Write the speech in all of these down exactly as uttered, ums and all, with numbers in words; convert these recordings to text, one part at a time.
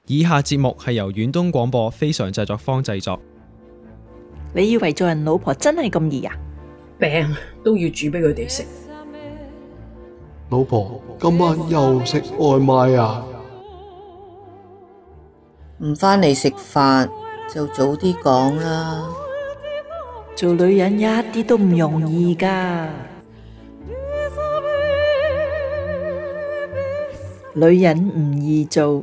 以下節目係由遠東廣播非常製作坊製作。 你以為做人老婆真係咁易啊？ 病都要煮俾佢哋食。 老婆，今晚又食外賣啊？ 唔返嚟食飯就早啲講啦。 做女人一啲都唔容易㗎，女人唔易做。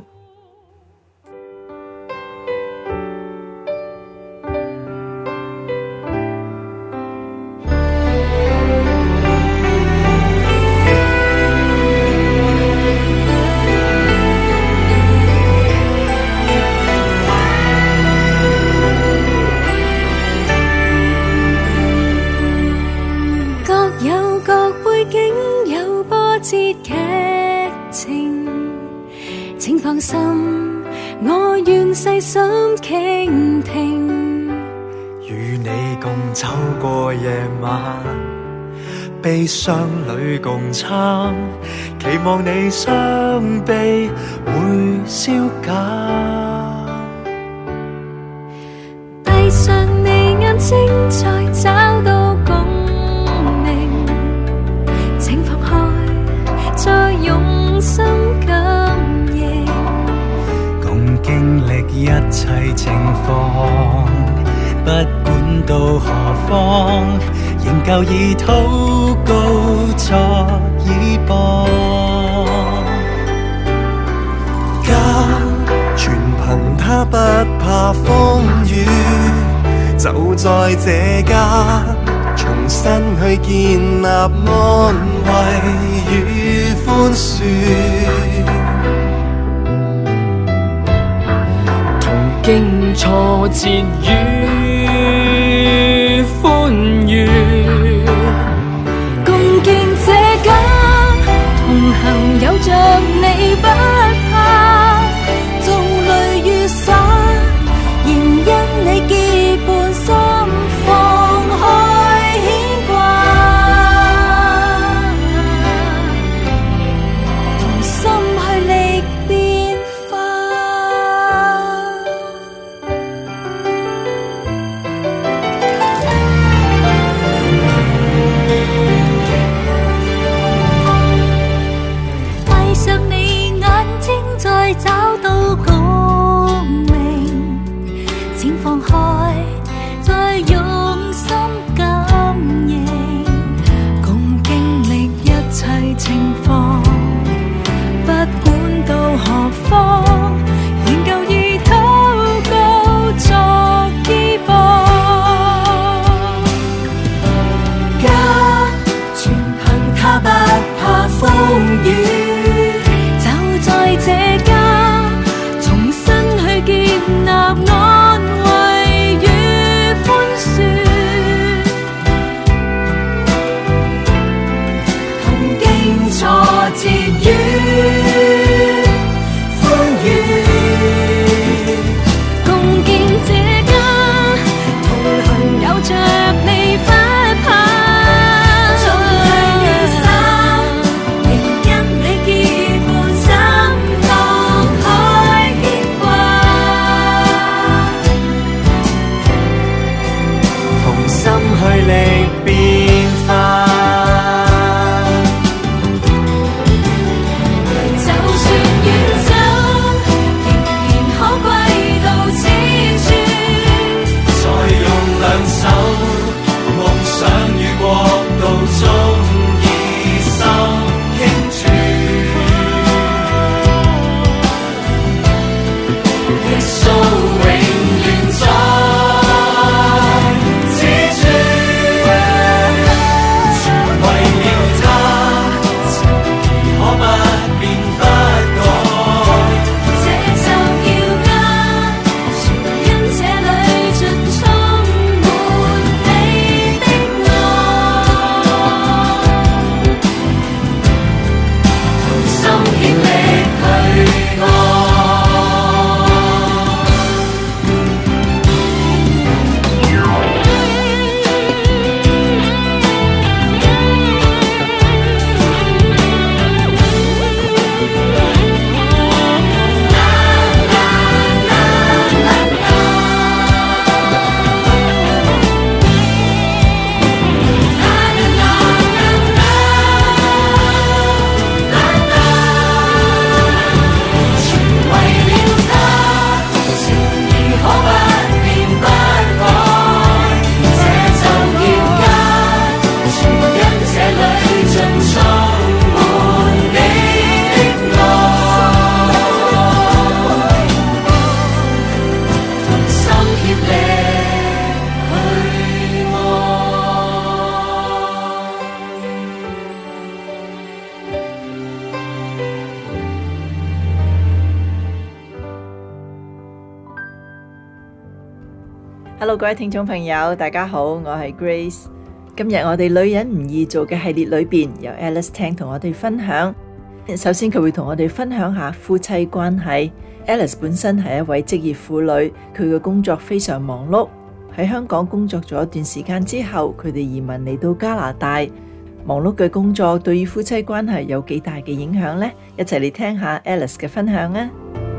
請放心，我願細心傾聽， 與你共走過夜晚，悲傷裏共撐，期望你傷悲會消減。 閉上你眼睛，再找到共鳴，請放開，再用心感應， 共經歷一切情況，不管到何方，仍舊以禱告作倚傍。家全憑他不怕風雨，就在這家重新去建立安慰與寬恕， 同經挫折與歡愉， 共建這家，同行有着你不怕，做淚與灑，仍因你結伴心放開牽掛，同心去歷變化。 Hello， 各位聽眾朋友，大家好，我係 Grace。今日我哋女人唔易做嘅系列裏邊，由 Alice Tang 同我哋分享。首先佢會同我哋分享下夫妻關係。Alice 本身係一位職業婦女，佢嘅工作非常忙碌。喺香港工作咗一段時間之後，佢哋移民嚟到加拿大。忙碌嘅工作對於夫妻關係有幾大嘅影響呢？一齊嚟聽下 Alice 嘅分享啊！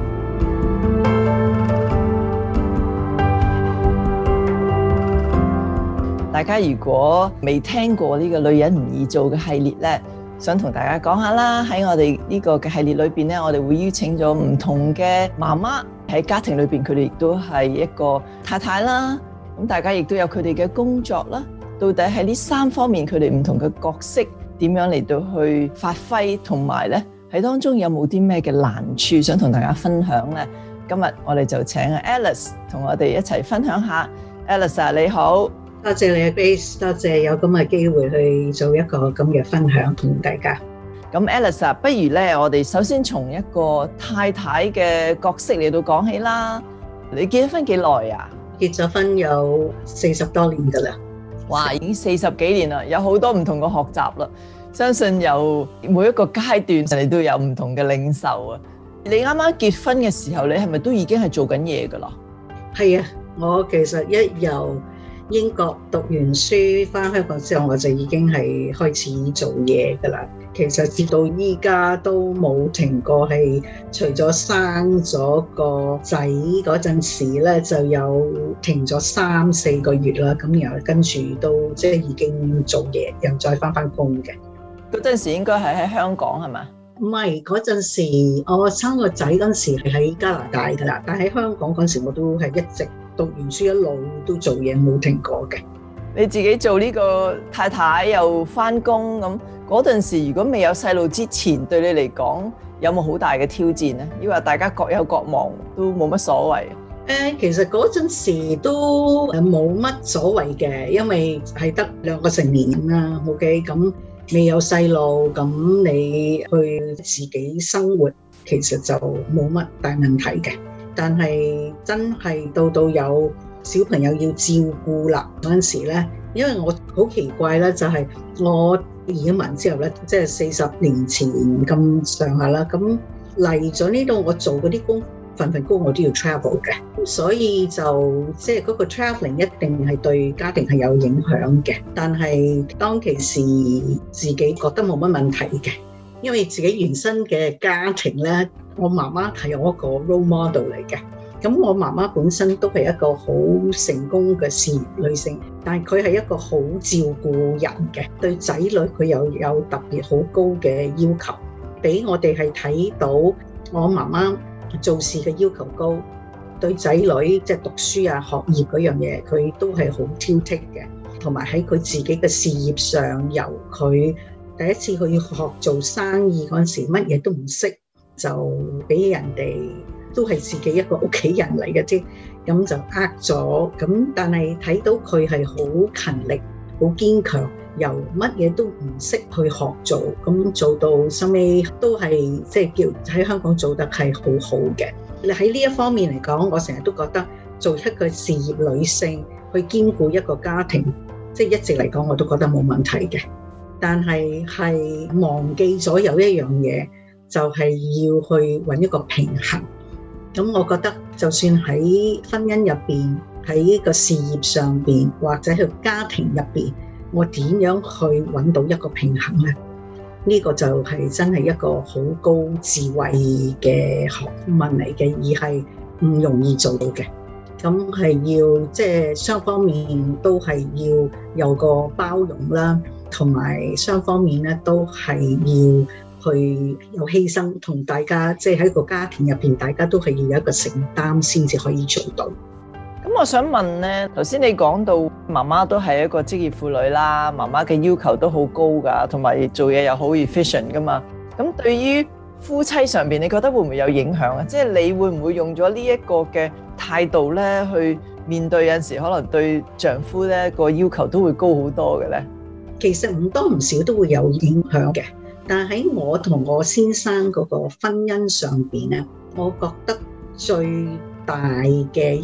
大家如果未聽過呢個女人唔易做嘅系列呢，想同大家講下啦。喺我哋呢個嘅系列裏邊呢，我哋會邀請咗唔同嘅媽媽喺家庭裏邊，佢哋亦都係一個太太啦。咁大家亦都有佢哋嘅工作啦。到底喺呢三方面，佢哋唔同嘅角色點樣嚟到去發揮，同埋呢喺當中有冇啲咩嘅難處，想同大家分享呢？今日我哋就請 Alice 同我哋一齊分享下。Alice 啊，你好。 多謝你 Grace， 多謝有咁嘅機會去做一個咁嘅分享同大家。 咁 Alice 啊，不如咧，我哋首先從一個太太嘅角色嚟到講起啦。你結咗婚幾耐啊？ 結咗婚有四十多年噶啦。 哇，已經四十幾年啦，有好多唔同嘅學習啦。相信有每一個階段，你都有唔同嘅領受啊。你啱啱結婚嘅時候，你係咪都已經係做緊嘢噶啦？ 係啊，我其實一由英國讀完書返香港之後，我就已經係開始做嘢㗎啦。其實至到依家都冇停過，係除咗生咗個仔嗰陣時咧，就有停咗三四個月啦。咁然後跟住都即係已經做嘢，又再返返工嘅。 嗰陣時應該係喺香港係嘛？ 唔係，嗰陣時我生個仔嗰陣時係喺加拿大㗎啦，但喺香港嗰陣時我都係一直讀完書一路都做嘢冇停過嘅。 你自己做呢個太太又返工咁，嗰陣時如果未有細路之前，對你嚟講有冇好大嘅挑戰呢？因為大家各有各忙，都冇乜所謂。 誒，其實嗰陣時都冇乜所謂嘅，因為係得兩個成年人啦。OK，咁未有細路，咁你去自己生活，其實就冇乜大問題嘅。但係真係到到有小朋友要照顧啦嗰陣時咧，因為我好奇怪咧，就係我移民之後咧，即係四十年前咁上下啦，咁嚟咗呢度，我做嗰啲工份份工我都要 travel 嘅，所以就即係嗰個 traveling 一定係對家庭係有影響嘅。但係當其時自己覺得冇乜問題嘅，因為自己原生嘅家庭咧，我媽媽係我一個 role model 嚟嘅。咁我媽媽本身都係一個好成功嘅事業女性，但係佢係一個好照顧人嘅，對仔女佢又有特別好高嘅要求，俾我哋係睇到我媽媽做事嘅要求高，對仔女即係讀書啊、學業嗰樣嘢，佢都係好挑剔嘅，同埋喺佢自己嘅事業上，由佢第一次去學做生意嗰陣時，乜嘢都唔識，就俾人哋都係自己一個屋企人嚟嘅啫，咁就呃咗。咁但係睇到佢係好勤力、好堅強，由乜嘢都唔識去學做，咁做到收尾都係即係叫喺香港做得係好好嘅。你喺呢一方面嚟講，我成日都覺得做一個事業女性去兼顧一個家庭，即係一直嚟講我都覺得冇問題嘅。但係係忘記咗有一樣嘢，就係要去揾一個平衡。咁我覺得就算喺婚姻入邊，喺個事業上邊，或者喺家庭入邊，我點樣去揾到一個平衡呢？呢個就係真係一個好高智慧嘅學問嚟嘅，而係唔容易做到嘅。咁係要即係雙方面都係要有個包容啦，同埋雙方面咧都係要去有犧牲，同大家即係喺個家庭入邊，大家都係要有一個承擔先至可以做到。 咁我想問咧，頭先你講到媽媽都係一個職業婦女啦，媽媽嘅要求都好高㗎，同埋做嘢又好 efficient 㗎嘛。咁對於夫妻上邊，你覺得會唔會有影響啊？即係你會唔會用咗呢一個嘅態度咧，去面對有陣時可能對丈夫咧個要求都會高好多嘅咧？ 其實唔多唔少都會有影響嘅。但係喺我同我先生嗰個婚姻上邊咧，我覺得最大嘅一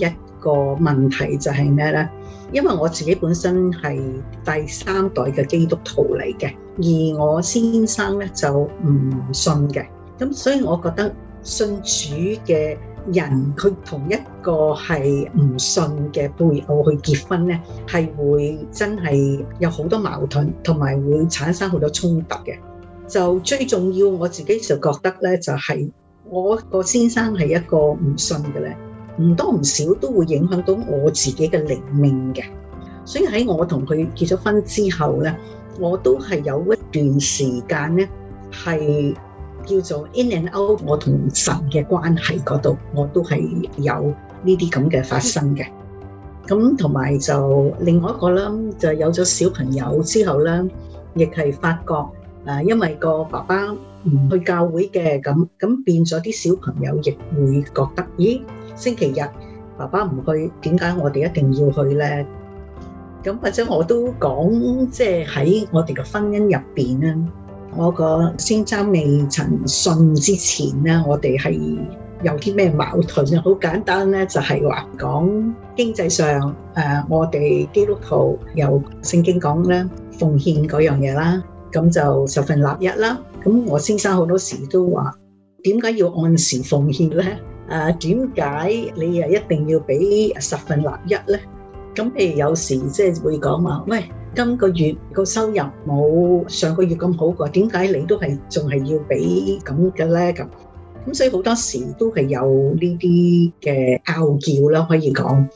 個問題就係咩呢？因為我自己本身係第三代嘅基督徒嚟嘅，而我先生呢就唔信嘅，咁所以我覺得信主嘅人佢同一個係唔信嘅配偶去結婚呢，係會真係有好多矛盾，同埋會產生好多衝突嘅。就最重要我自己就覺得呢，就係我個先生係一個唔信嘅呢，唔多唔少都會影響到我自己嘅靈命嘅。所以喺我同佢結咗婚之後呢，我都係有一段時間呢係叫做 in and out， 我同神嘅關係嗰度，我都係有呢啲咁嘅發生嘅。咁同埋就另外一個啦，就有咗小朋友之後呢，亦係發覺誒，因為個爸爸唔去教會嘅，咁咁變咗啲小朋友亦會覺得，咦，星期日爸爸唔去，點解我哋一定要去呢？咁或者我都講，即係喺我哋嘅婚姻入邊咧，我個先生未曾信之前咧，我哋係有啲咩矛盾啊？好簡單咧，就係話講經濟上，誒，我哋基督徒有聖經講咧，奉獻嗰樣嘢啦，咁就十分立一啦。咁我先生好多時都話，點解要按時奉獻咧？誒，點解你又一定要俾十分立一咧？咁譬如有時即係會講話，喂，今個月個收入冇上個月咁好過，點解你都係仲係要俾咁嘅咧？咁咁所以好多時都係有呢啲嘅拗撬啦，可以講。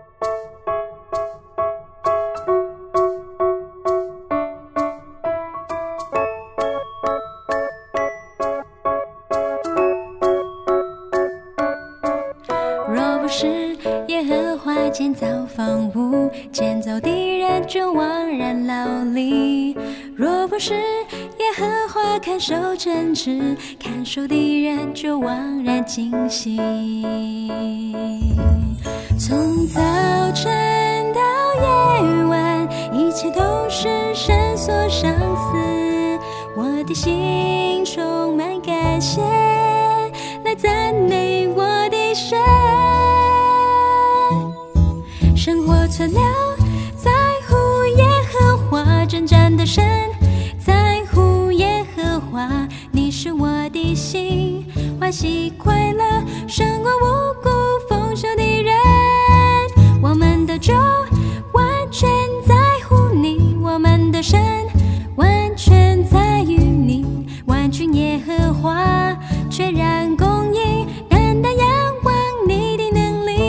若不是耶和華建造房屋，建造的人就枉然勞力；若不是耶和華看守城池，看守的人就枉然驚醒。從早晨到夜晚，一切都是神所賞賜，我的心充滿感謝，來讚美我的神。生活存留在乎耶和華，征戰的神在乎耶和華，你是我的心歡喜快樂，勝過五穀豐收的人。我們的主完全在乎你，我們的神完全在於你，萬軍耶和華全然供應，單單仰望你的能力。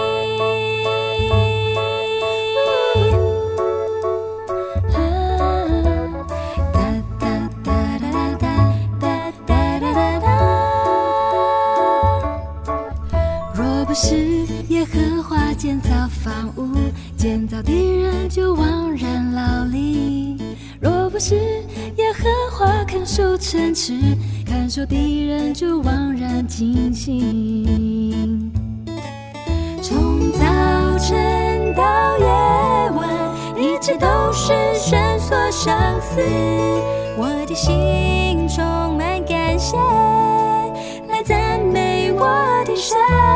若不是耶和華建造房屋，建造的人就枉然勞力；若不是耶和華看守城池，看守的人就枉然驚醒。從早晨到夜晚，一切都是神所賞賜，我的心充滿感謝，來讚美我的神。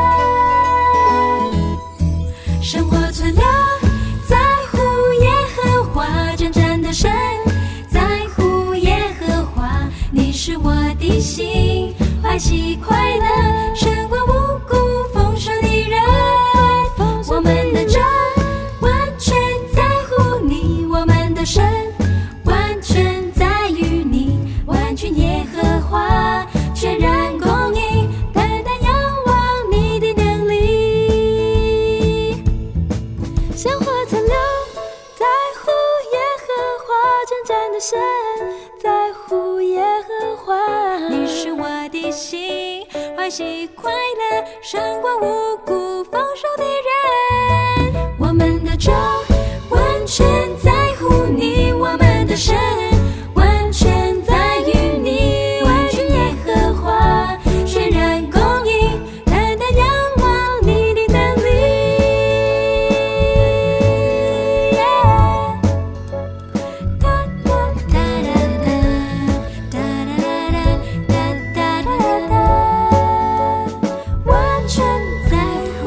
生活存留在乎耶和華，征戰的神在乎耶和華，你是我的心歡喜快樂，勝過五穀豐收的人。我們的主完全在乎你，我們的神完全在於你，萬軍耶和華全然供應，單單仰望你的能力。生活存留在乎耶和華，征戰的神在乎耶和華，你是我的心歡喜快樂，勝過五穀豐收的人。我們的主完全在乎你，我們的神完全在於你，萬軍耶和華全然供應，單單仰望你的能力。完全在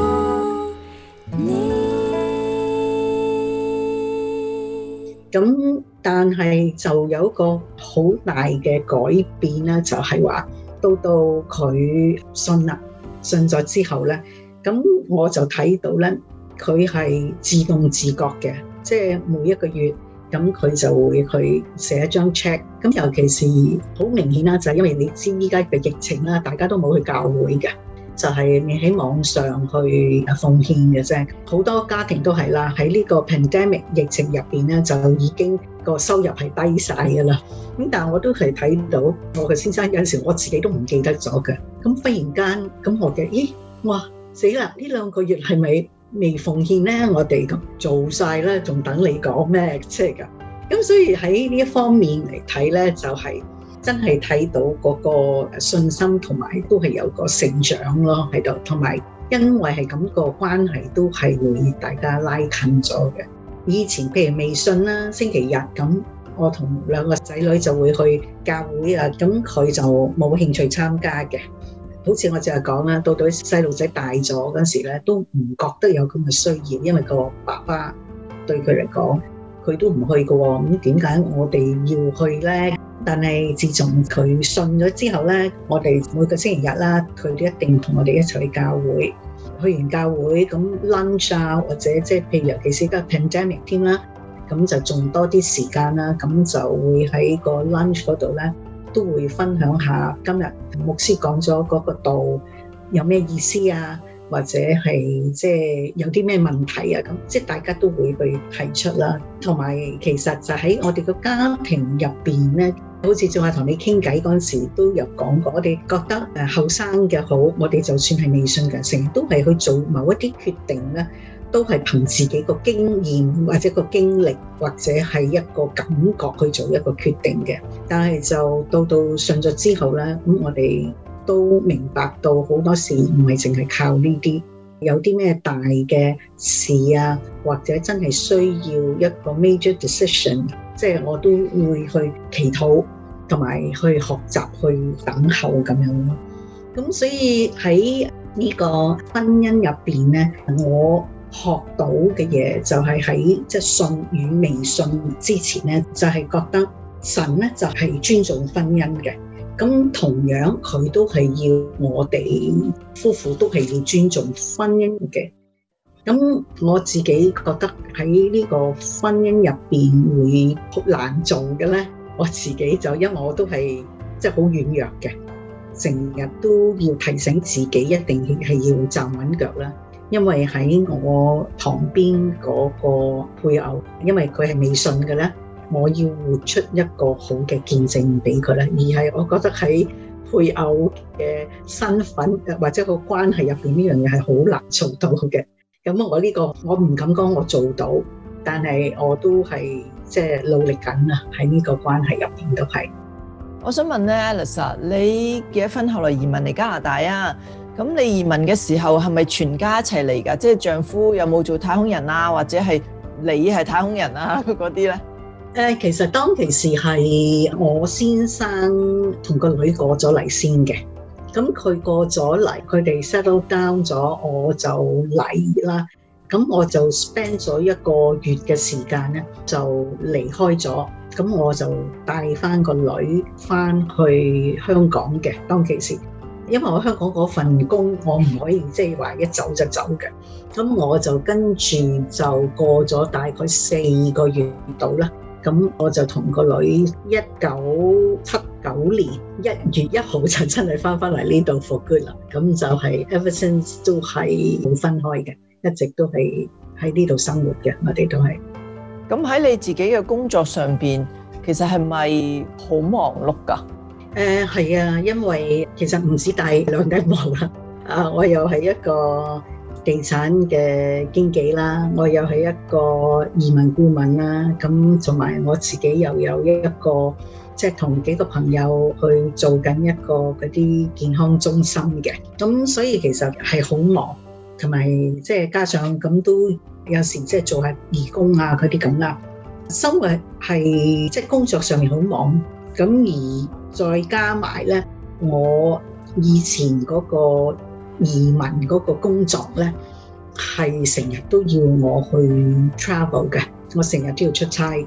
咁但係就有一個好大嘅改變啦，就係話到到佢信啦，信咗之後咧，咁我就睇到咧，佢係自動自覺嘅，即係每一個月咁佢就會去寫一張 check。咁尤其是好明顯啦，就係因為你知依家嘅疫情啦，大家都冇去教會嘅。就係你喺網上去奉獻嘅啫，好多家庭都係啦。喺呢個 pandemic 疫情入邊咧，就已經個收入係低晒㗎啦。咁但係我都係睇到我嘅先生有陣時我自己都唔記得咗嘅。咁忽然間咁我嘅，咦，哇死啦！呢兩個月係咪未奉獻咧？我哋咁做晒啦，仲等你講咩？即係㗎。咁所以喺呢一方面嚟睇咧，就係、是。真係睇到嗰個信心同埋都係有個成長咯喺度，同埋因為係咁個關係都係會大家拉近咗嘅。以前譬如微信啦，星期日咁，我同兩個仔女就會去教會啊，咁佢就冇興趣參加嘅。好似我淨係講啦，到到細路仔大咗嗰時咧，都唔覺得有咁嘅需要，因為個爸爸對佢嚟講，佢都唔去㗎喎。咁點解我哋要去咧？但係自從佢信咗之後咧，我哋每個星期日啦，佢都一定同我哋一齊去教會。去完教會咁 lunch 啊，或者即係譬如尤其是而家 pandemic 添啦，咁就仲多啲時間啦，咁就會喺個 lunch 嗰度咧，都會分享下今日牧師講咗嗰個道有咩意思啊，或者係即係有啲咩問題啊，咁即係大家都會去提出啦。同埋其實就喺我哋個家庭入邊咧。好似仲係同你傾偈嗰陣時都有講過，我哋覺得誒後生嘅好，我哋就算係未信嘅，成日都係去做某一啲決定咧，都係憑自己個經驗或者個經歷或者係一個感覺去做一個決定嘅。但係就到到信咗之後咧，咁我哋都明白到好多時唔係淨係靠呢啲，有啲咩大嘅事啊，或者真係需要一個 major decision， 即係我都會去祈禱。同埋去學習去等候咁樣咯，咁所以喺呢個婚姻入邊咧，我學到嘅嘢就係喺即係信與未信之前咧，就係覺得神咧就係尊重婚姻嘅，咁同樣佢都係要我哋夫婦都係要尊重婚姻嘅。咁我自己覺得喺呢個婚姻入邊會好難做嘅咧。我自己就因為我都係即係好軟弱嘅，成日都要提醒自己一定係要站穩腳啦。因為喺我旁邊嗰個配偶，因為佢係未信嘅咧，我要活出一個好嘅見證俾佢啦。而係我覺得喺配偶嘅身份或者個關係入邊呢樣嘢係好難做到嘅。咁我呢個我唔敢講我做到，但係我都係。即係努力緊啊！喺呢個關係入邊都係。 我想問咧 Alice， 你結咗婚後來移民嚟加拿大啊？咁你移民嘅時候係咪全家一齊嚟㗎？即係丈夫有冇做太空人啊？或者係你係太空人啊？嗰啲咧？ 誒，其實當其時係我先生同個女過咗嚟先嘅。咁佢過咗嚟，佢哋 settle down 咗，我就嚟啦。咁我就 spend 咗一個月嘅時間咧，就離開咗。咁我就帶翻個女翻去香港嘅。當其時，因為我香港嗰份工，我唔可以即係話一走就走嘅。咁我就跟住就過咗大概四個月度啦。咁我就同個女一九七九年一月一號就真係翻翻嚟呢度 for good 啦。咁就係 ever since 都係冇分開嘅。一直都係喺呢度生活嘅，我哋都係。 咁喺你自己嘅工作上邊，其實係咪好忙碌㗎？ 誒係啊，因為其實唔止帶兩頂帽啦。啊，我又係一個地產嘅經紀啦，我又係一個移民顧問啦。咁同埋我自己又有一個即係同幾個朋友去做緊一個嗰啲健康中心嘅。咁所以其實係好忙。同埋即係加上咁都有時即係做下義工啊嗰啲咁啦，生活係即係工作上面好忙，咁而再加埋咧，我以前嗰個移民嗰個工作咧係成日都要我去 travel 嘅，我成日都要出差嘅，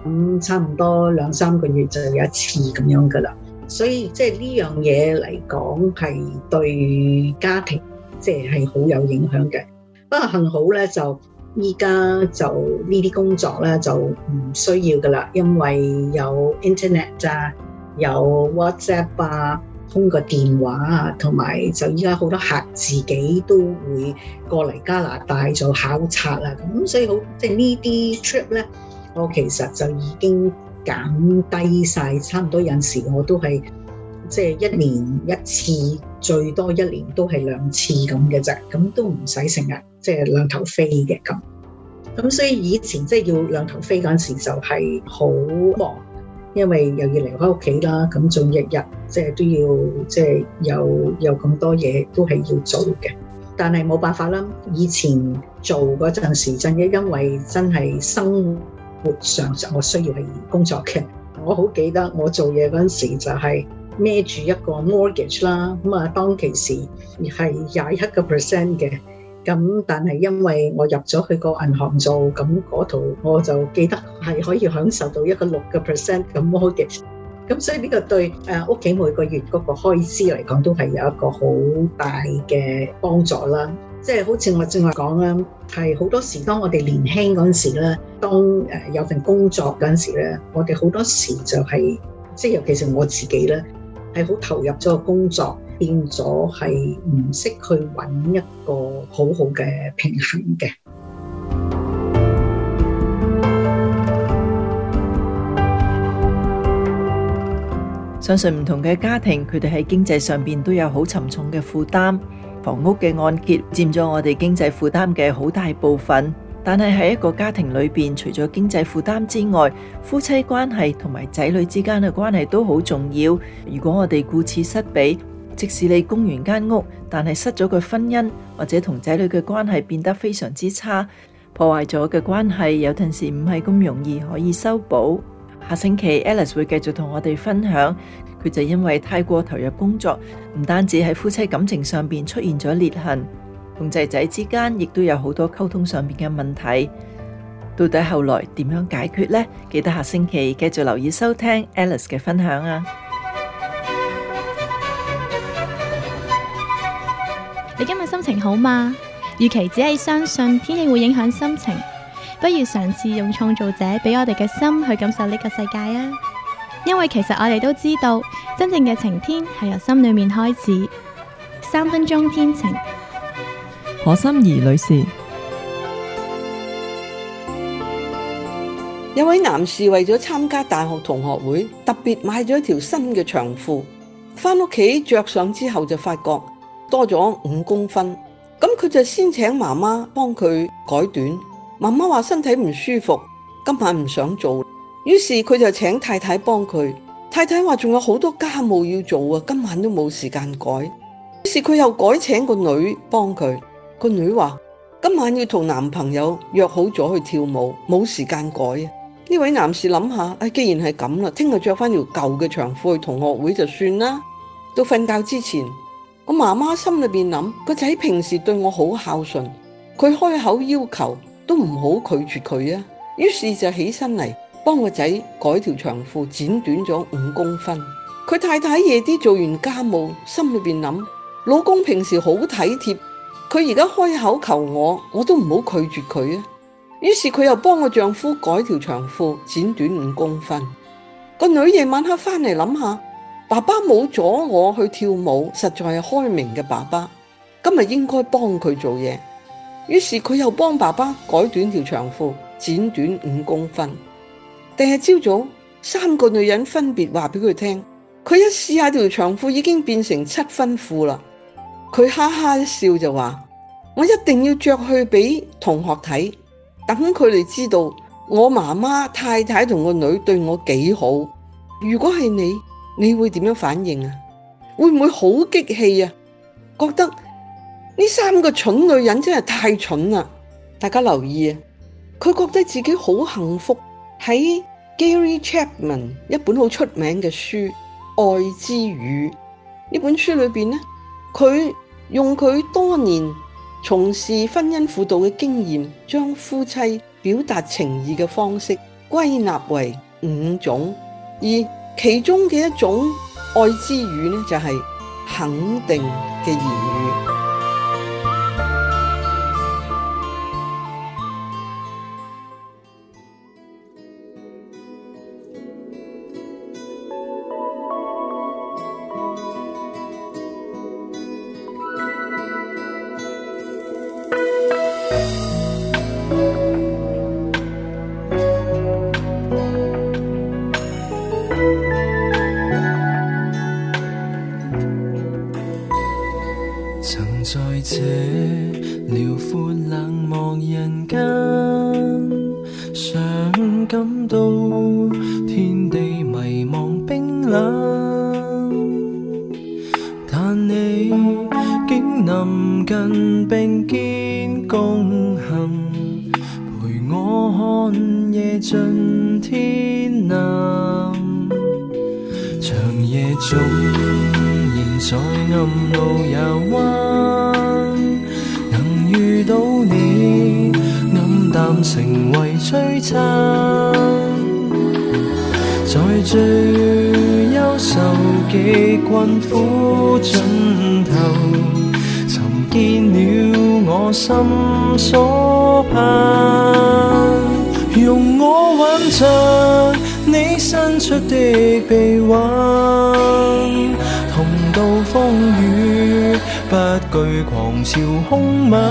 咁差唔多兩三個月就有一次咁樣噶啦。所以即係呢樣嘢嚟講係對家庭即係係好有影響嘅。不過幸好咧，就依家就呢啲工作咧就唔需要噶啦，因為有 internet 啊，有 WhatsApp 啊，通過電話啊，同埋就依家好多客自己都會過嚟加拿大做考察啦。咁所以好即係呢啲 trip 咧，我其實就已經減低晒，差唔多有陣時我都係即係一年一次，最多一年都係兩次咁嘅啫，咁都唔使成日即係兩頭飛嘅咁。咁所以以前即係要兩頭飛嗰陣時就係好忙，因為又要離開屋企啦，咁仲日日即係都要即係有有咁多嘢都係要做嘅。但係冇辦法啦，以前做嗰陣時真係因為真係生活上我需要係工作嘅。我好記得我做嘢嗰陣時就係孭住一個 mortgage 啦，咁啊當其時係廿一個 percent 嘅，咁但係因為我入咗去個銀行做，咁嗰度我就記得係可以享受到一個六個 percent 嘅 mortgage， 咁所以呢個對誒屋企每個月嗰個開支嚟講都係有一個好大嘅幫助啦。即係好似我正話講啦，係好多時當我哋年輕嗰陣時咧，當誒有份工作嗰陣時咧，我哋好多時就係即係尤其是我自己咧，係好投入咗個工作，變咗係唔識去揾一個好好嘅平衡嘅。 相信唔同嘅家庭，佢哋喺經濟上邊都有好沉重嘅負擔。房屋嘅按揭佔咗我哋經濟負擔嘅好大部分，但係喺一個家庭裏邊，除咗經濟負擔之外，夫妻關係同埋仔女之間嘅關係都好重要。如果我哋顧此失彼，即使你供完間屋，但係失咗個婚姻，或者同仔女嘅關係變得非常之差，破壞咗嘅關係有陣時唔係咁容易可以修補。下星期 Alice 會繼續同我哋分享，佢就因為太過投入工作，唔單止喺夫妻感情上邊出現咗裂痕，同仔仔之間亦都有好多溝通上邊嘅問題。到底後來點樣解決呢？記得下星期繼續留意收聽 Alice 嘅分享啊！ 你今日心情好嗎？與其只係相信天氣會影響心情，不如嘗試用創造者俾我哋嘅心去感受呢個世界啊！因為其實我哋都知道，真正嘅晴天係由心裏面開始。三分鐘天晴， 何心怡女士。 有位男士為咗參加大學同學會，特別買咗一條新嘅長褲，返屋企着上之後就發覺多咗五公分，咁佢就先請媽媽幫佢改短。媽媽話身體唔舒服，今晚唔想做，於是佢就請太太幫佢。太太話仲有好多家務要做啊，今晚都冇時間改。於是佢又改請個女幫佢。個女話今晚要同男朋友約好咗去跳舞，冇時間改啊。呢位男士諗下，哎，既然係咁啦，聽日着翻條舊嘅長褲去同學會就算啦。到瞓覺之前，我媽媽心裏邊諗，個仔平時對我好孝順，佢開口要求都唔好拒絕佢啊。於是就起身嚟幫個仔改條長褲，剪短咗五公分。佢太太夜啲做完家務，心裏邊諗，老公平時好體貼，佢而家開口求我，我都唔好拒絕佢啊。於是佢又幫個丈夫改條長褲，剪短五公分。個女夜晚黑翻嚟諗下，爸爸冇阻我去跳舞，實在係開明嘅爸爸，今日應該幫佢做嘢。於是佢又幫爸爸改短條長褲，剪短五公分。第日朝早，三個女人分別話俾佢聽，佢一試下條長褲已經變成七分褲啦。佢哈哈一笑就話，我一定要着去俾同學睇，等佢哋知道我媽媽、太太同個女對我幾好。如果係你，你會點樣反應啊？會唔會好激氣啊？覺得呢三個蠢女人真係太蠢啦！大家留意啊，佢覺得自己好幸福。喺 Gary Chapman 一本好出名嘅書《愛之語》呢本書裏邊呢，佢用佢多年從事婚姻輔導嘅經驗，將夫妻表達情意嘅方式歸納為五種，而其中嘅一種愛之語呢，就係肯定嘅言語。 曾在這遼闊冷漠人間，常感到天地迷茫冰冷，但你竟臨近並肩共行，陪我看夜盡天藍，長夜中在暗路遊彎，能遇到你，暗淡成為璀璨。在最憂愁極困苦盡頭，尋見了我心所盼。容我挽着你伸出的臂彎，同渡風雨，不懼狂潮兇猛。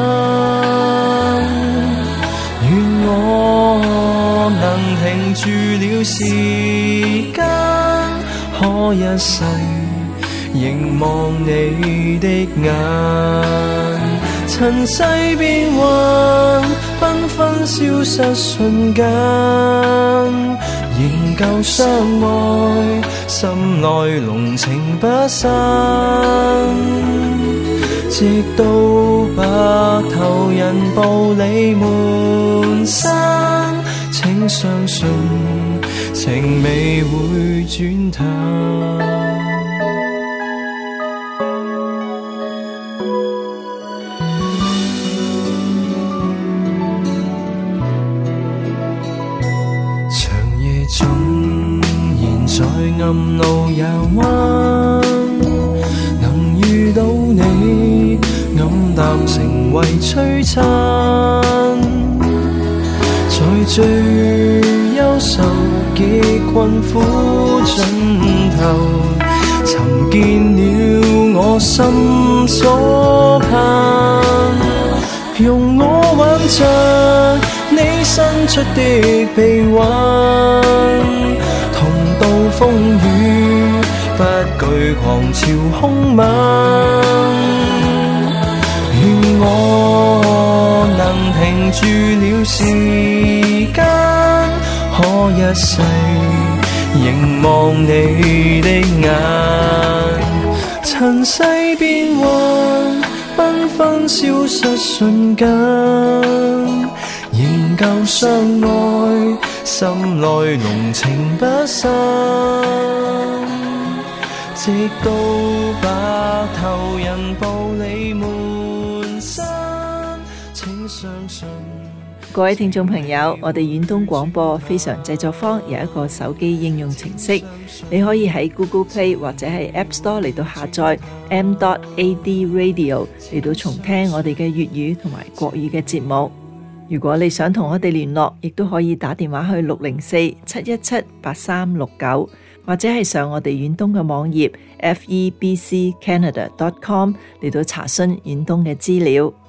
願我能停住了時間，可一世凝望你的眼。塵世變幻，繽紛消失瞬間，仍舊相愛，心內濃情不散。直到白頭人步你門山，請相信情未會轉淡。暗路遊彎，能遇到你，暗淡成為璀璨。在最憂愁極困苦盡頭，尋見了我心所盼。容我挽着你伸出的臂彎，到風雨，不懼狂潮兇猛。願我能停住了時間，可一世凝望你的眼。塵世變幻，繽紛消失瞬間，仍舊相愛，心內濃情不散。直到白頭人步你門山，請相信。 各位聽眾朋友，我哋遠東廣播非常製作坊有一個手機應用程式，你可以喺 Google Play 或者係 App Store 嚟到下載 m dot a d radio 嚟到重聽我哋嘅粵語同埋國語嘅節目。如果你想同我哋聯絡，亦都可以打電話去六零四七一七八三六九，或者係上我哋遠東嘅網頁 f e b c canada dot com 嚟到查詢遠東嘅資料。